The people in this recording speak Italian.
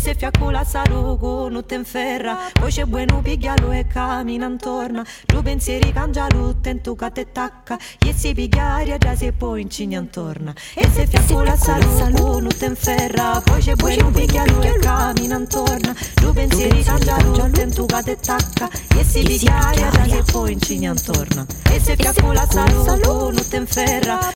se fiaccula salugo non te inferra. Poi c'è buono piglialo e cammina intorno. Tu pensieri cangialo, tento che te tacca. E si pigliaria già se poi incigna intorno. E se fiaccula salugo non te inferra. Poi c'è buono piglialo e cammina intorno. Tu pensieri cangialo, tento che te tacca. E si pigliaria già se poi incigna intorno. E se fiaccula salugo non te inferra.